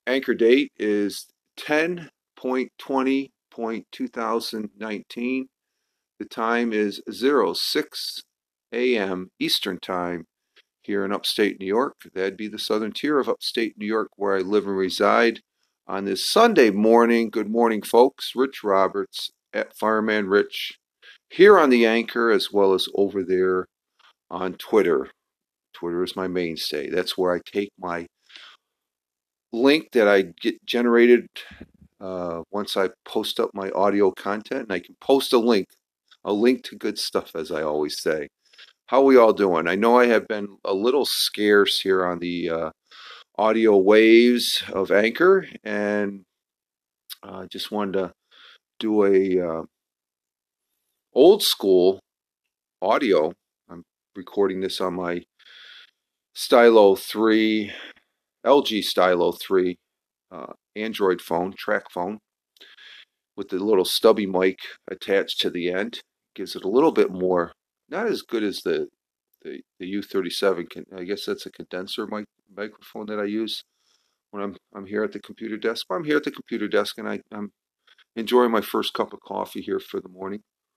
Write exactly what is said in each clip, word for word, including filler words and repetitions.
Anchor date is ten twenty twenty nineteen. The time is zero six a m Eastern Time here in upstate New York. That'd be the southern tier of upstate New York where I live and reside. On this Sunday morning, good morning, folks. Rich Roberts at Fireman Rich here on the Anchor as well as over there on Twitter. Twitter is my mainstay. That's where I take my link that I get generated uh, once I post up my audio content, and I can post a link, a link to good stuff, as I always say. How are we all doing? I know I have been a little scarce here on the uh, audio waves of Anchor, and I uh, just wanted to do a uh, old school audio. I'm recording this on my Stylo three, L G Stylo three uh, Android phone, track phone, with the little stubby mic attached to the end. Gives it a little bit more, not as good as the the, the U thirty-seven. I guess that's a condenser mic microphone that I use when I'm I'm here at the computer desk. But I'm here at the computer desk, and I, I'm enjoying my first cup of coffee here for the morning.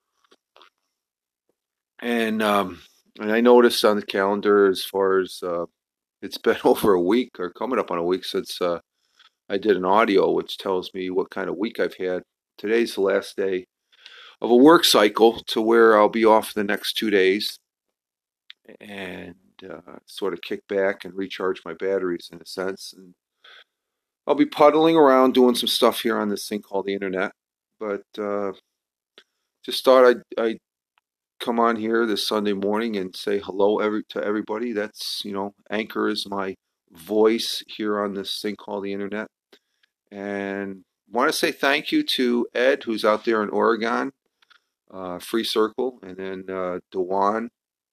And um, and I noticed on the calendar, as far as uh, it's been over a week or coming up on a week since uh, I did an audio, which tells me what kind of week I've had. Today's the last day of a work cycle to where I'll be off the next two days and uh, sort of kick back and recharge my batteries in a sense. And I'll be puddling around doing some stuff here on this thing called the internet. But uh, just thought I'd, I'd come on here this Sunday morning and say hello every, to everybody. That's, you know, Anchor is my voice here on this thing called the internet. And want to say thank you to Ed, who's out there in Oregon, uh, Free Circle, and then uh, Dewan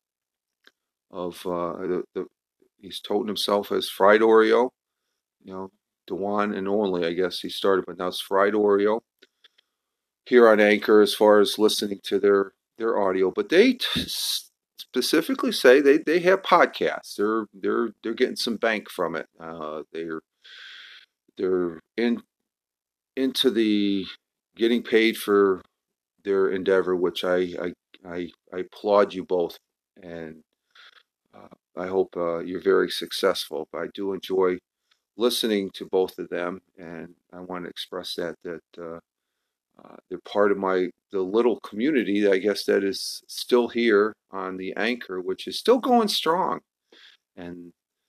of uh, the, the he's toting himself as Fried Oreo. You know, Dewan and only, I guess he started, but now it's Fried Oreo here on Anchor as far as listening to their their audio. But they t- specifically say they, they have podcasts. They're they're they're getting some bank from it. Uh, they're they're in into the getting paid for their endeavor, which I I I, I applaud you both, and uh, I hope uh, you're very successful. But I do enjoy listening to both of them, and I want to express that that uh, uh, they're part of my the little community, I guess, that is still here on the Anchor, which is still going strong. And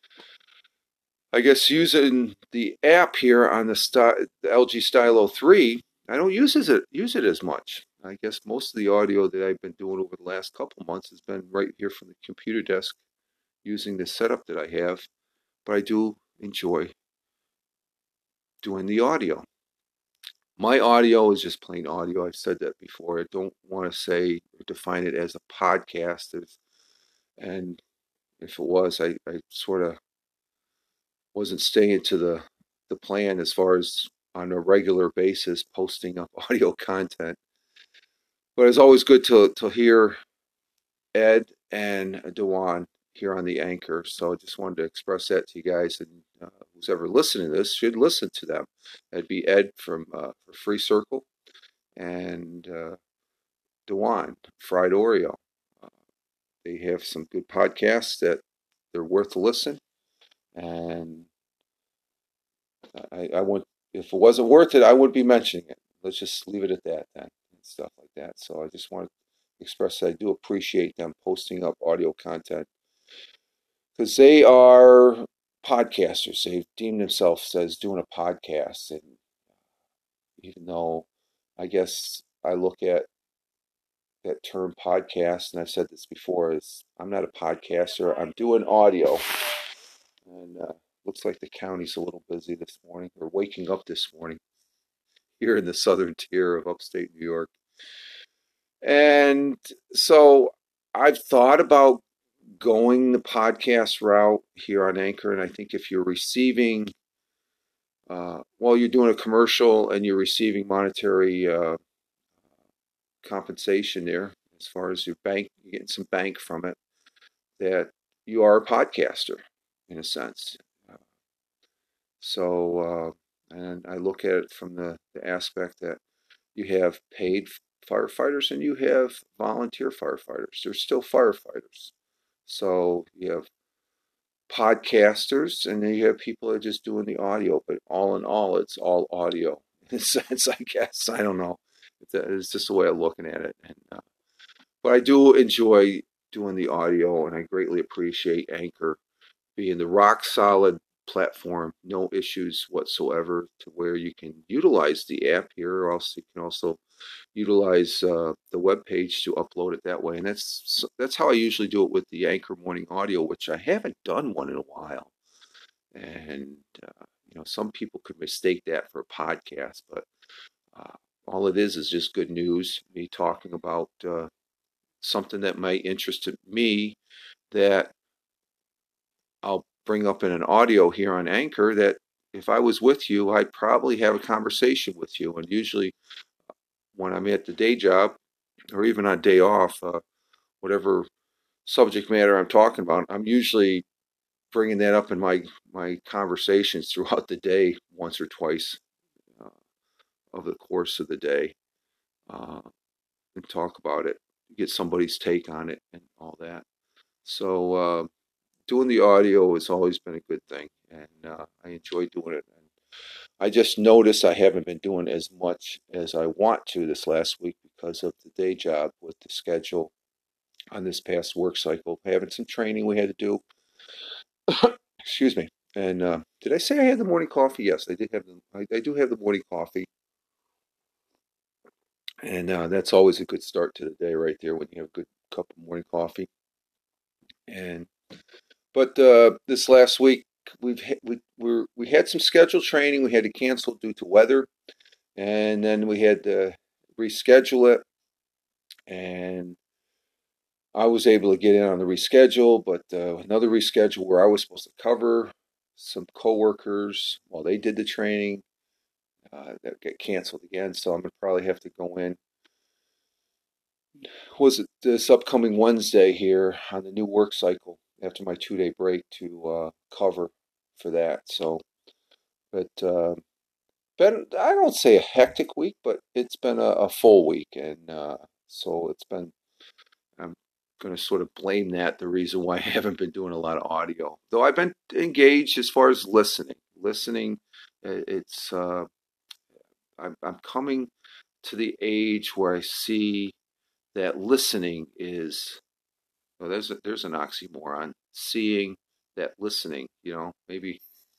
I guess using the app here on the, Sty- the L G Stylo three, I don't use it use it as much. I guess most of the audio that I've been doing over the last couple months has been right here from the computer desk using the setup that I have. But I do enjoy doing the audio. My audio is just plain audio. I've said that before. I don't want to say or define it as a podcast. If, and if it was, I, I sort of wasn't staying to the, the plan as far as on a regular basis posting up audio content. But it's always good to, to hear Ed and Dewan here on the Anchor. So I just wanted to express that to you guys. And uh, who's ever listening to this should listen to them. That'd be Ed from uh, Free Circle and uh, Dewan, Fried Oreo. Uh, they have some good podcasts that they're worth a listen. And I, I would, if it wasn't worth it, I wouldn't be mentioning it. Let's just leave it at that then, and stuff like that. So I just want to express that I do appreciate them posting up audio content because they are podcasters. They've deemed themselves as doing a podcast. And even though I guess I look at that term podcast, and I've said this before, is I'm not a podcaster. I'm doing audio. And uh, looks like the county's a little busy this morning, or waking up this morning here in the southern tier of upstate New York. And so I've thought about going the podcast route here on Anchor. And I think if you're receiving, uh, well, you're doing a commercial and you're receiving monetary uh, compensation there, as far as your bank, you're getting some bank from it, that you are a podcaster in a sense. Uh, So, uh, and I look at it from the, the aspect that you have paid firefighters and you have volunteer firefighters. They're still firefighters. So you have podcasters and then you have people that are just doing the audio, but all in all, it's all audio in a sense, I guess. I don't know. It's just a way of looking at it. And, uh, but I do enjoy doing the audio and I greatly appreciate Anchor being the rock solid platform, no issues whatsoever, to where you can utilize the app here, or else you can also utilize uh, the web page to upload it that way. And that's that's how I usually do it with the Anchor Morning Audio, which I haven't done one in a while. And uh, you know, some people could mistake that for a podcast, but uh, all it is is just good news. Me talking about uh, something that might interest me that I'll bring up in an audio here on Anchor that if I was with you, I'd probably have a conversation with you. And usually when I'm at the day job or even on day off, uh, whatever subject matter I'm talking about, I'm usually bringing that up in my, my conversations throughout the day once or twice uh, of the course of the day uh, and talk about it, get somebody's take on it and all that. So, uh, doing the audio has always been a good thing, and uh, I enjoy doing it. And I just noticed I haven't been doing as much as I want to this last week because of the day job with the schedule on this past work cycle. Having some training we had to do. Excuse me. And uh, did I say I had the morning coffee? Yes, I did have the. I, I do have the morning coffee, and uh, that's always a good start to the day, right there, when you have a good cup of morning coffee. And But uh, this last week we've we we we had some scheduled training. We had to cancel due to weather, and then we had to reschedule it. And I was able to get in on the reschedule, but uh, another reschedule where I was supposed to cover some coworkers while they did the training uh, that got canceled again. So I'm gonna probably have to go in. Was it this upcoming Wednesday here on the new work cycle after my two day break to uh, cover for that? So, but. Uh, been I don't say a hectic week, but it's been a, a full week, and uh, so it's been. I'm going to sort of blame that the reason why I haven't been doing a lot of audio, though I've been engaged as far as listening. Listening, it's uh, I'm I'm coming to the age where I see that listening is. Well, there's a, there's an oxymoron. Seeing that listening, you know, maybe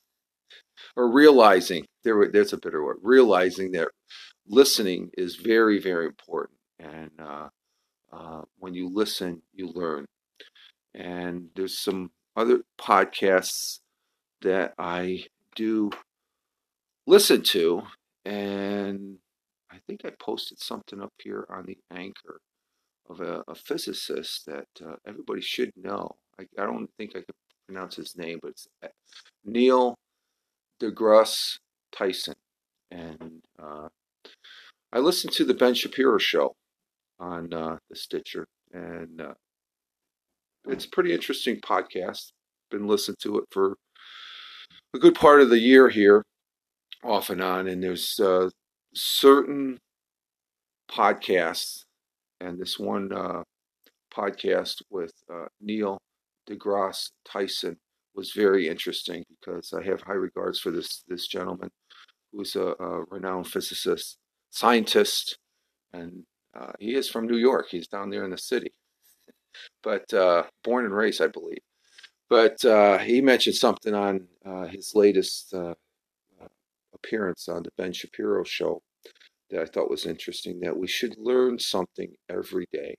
or realizing there there's a better word. Realizing that listening is very, very important. And uh, uh, when you listen, you learn. And there's some other podcasts that I do listen to. And I think I posted something up here on the Anchor of a, a physicist that uh, everybody should know. I, I don't think I could pronounce his name, but it's Neil deGrasse Tyson. And uh, I listened to the Ben Shapiro show on uh, the Stitcher, and uh, it's a pretty interesting podcast. Been listening to it for a good part of the year here, off and on, and there's uh, certain podcasts, and this one uh, podcast with uh, Neil deGrasse Tyson was very interesting because I have high regards for this this gentleman who's a, a renowned physicist, scientist, and uh, he is from New York. He's down there in the city, but uh, born and raised, I believe. But uh, he mentioned something on uh, his latest uh, uh, appearance on the Ben Shapiro show that I thought was interesting. That we should learn something every day.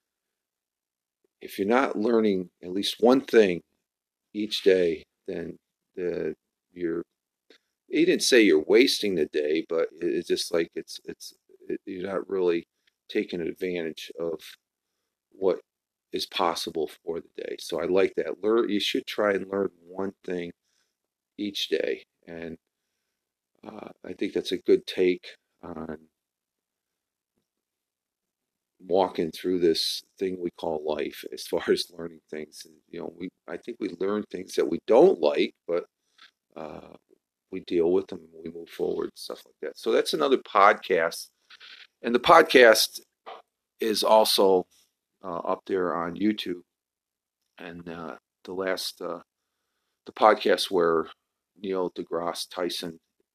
If you're not learning at least one thing each day, then the you're he didn't say you're wasting the day, but it's just like it's it's it, you're not really taking advantage of what is possible for the day. So I like that. Learn. You should try and learn one thing each day, and uh, I think that's a good take on walking through this thing we call life as far as learning things. And, you know, we I think we learn things that we don't like, but uh, we deal with them, and we move forward, and stuff like that. So that's another podcast, and the podcast is also uh, up there on YouTube. And uh, the last uh, the podcast where Neil deGrasse Tyson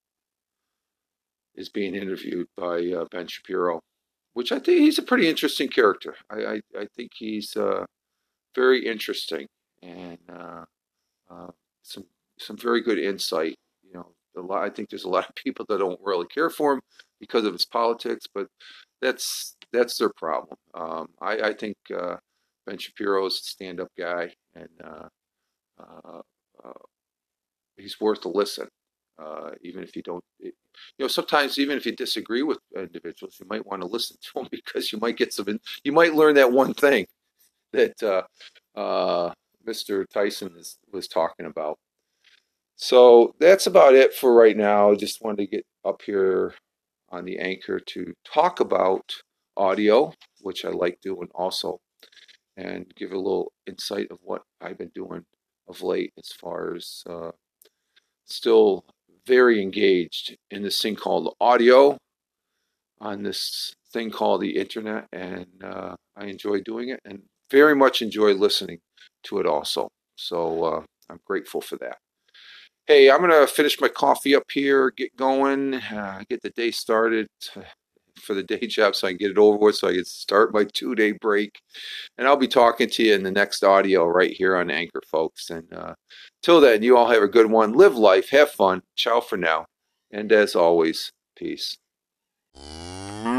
is being interviewed by uh, Ben Shapiro, which I think he's a pretty interesting character. I I, I think he's uh, very interesting, and uh, uh, some some very good insight. You know, a lot. I think there's a lot of people that don't really care for him because of his politics, but that's that's their problem. Um, I, I think uh, Ben Shapiro is a stand-up guy, and uh, uh, uh, he's worth a listen. Uh, even if you don't, you know, sometimes even if you disagree with individuals, you might want to listen to them because you might get some, you might learn that one thing that uh, uh, Mister Tyson is, was talking about. So that's about it for right now. Just wanted to get up here on the anchor to talk about audio, which I like doing also, and give a little insight of what I've been doing of late as far as uh, still very engaged in this thing called audio on this thing called the internet, and uh, I enjoy doing it and very much enjoy listening to it also. So uh, I'm grateful for that. Hey, I'm going to finish my coffee up here, get going, uh, get the day started for the day job so I can get it over with so I can start my two-day break. And I'll be talking to you in the next audio right here on Anchor, folks. And uh, till then, you all have a good one. Live life. Have fun. Ciao for now. And as always, peace.